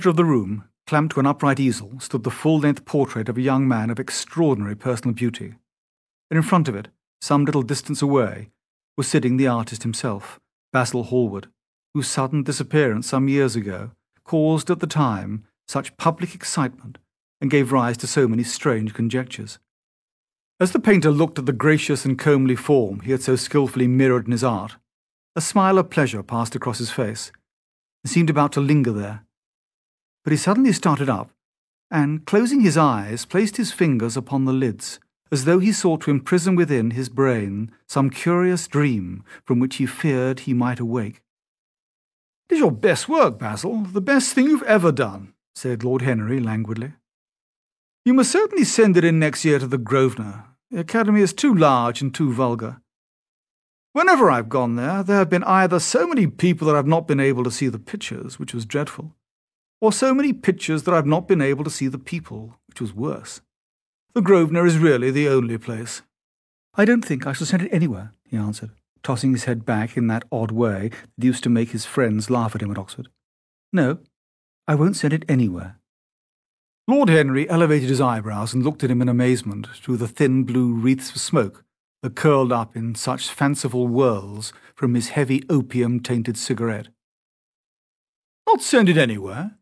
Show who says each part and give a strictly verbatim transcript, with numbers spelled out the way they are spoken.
Speaker 1: Of the room, clamped to an upright easel, stood the full-length portrait of a young man of extraordinary personal beauty, and in front of it, some little distance away, was sitting the artist himself, Basil Hallward, whose sudden disappearance some years ago caused at the time such public excitement and gave rise to so many strange conjectures. As the painter looked at the gracious and comely form he had so skilfully mirrored in his art, a smile of pleasure passed across his face, and seemed about to linger there. But he suddenly started up, and, closing his eyes, placed his fingers upon the lids, as though he sought to imprison within his brain some curious dream from which he feared he might awake. "It is your best work, Basil, the best thing you've ever done," said Lord Henry languidly. "You must certainly send it in next year to the Grosvenor. The Academy is too large and too vulgar. Whenever I've gone there, there have been either so many people that I've not been able to see the pictures, which was dreadful, or so many pictures that I've not been able to see the people, which was worse. The Grosvenor is really the only place." "I don't think I shall send it anywhere," he answered, tossing his head back in that odd way that used to make his friends laugh at him at Oxford. "No, I won't send it anywhere." Lord Henry elevated his eyebrows and looked at him in amazement through the thin blue wreaths of smoke that curled up in such fanciful whirls from his heavy opium-tainted cigarette. "Not send it anywhere?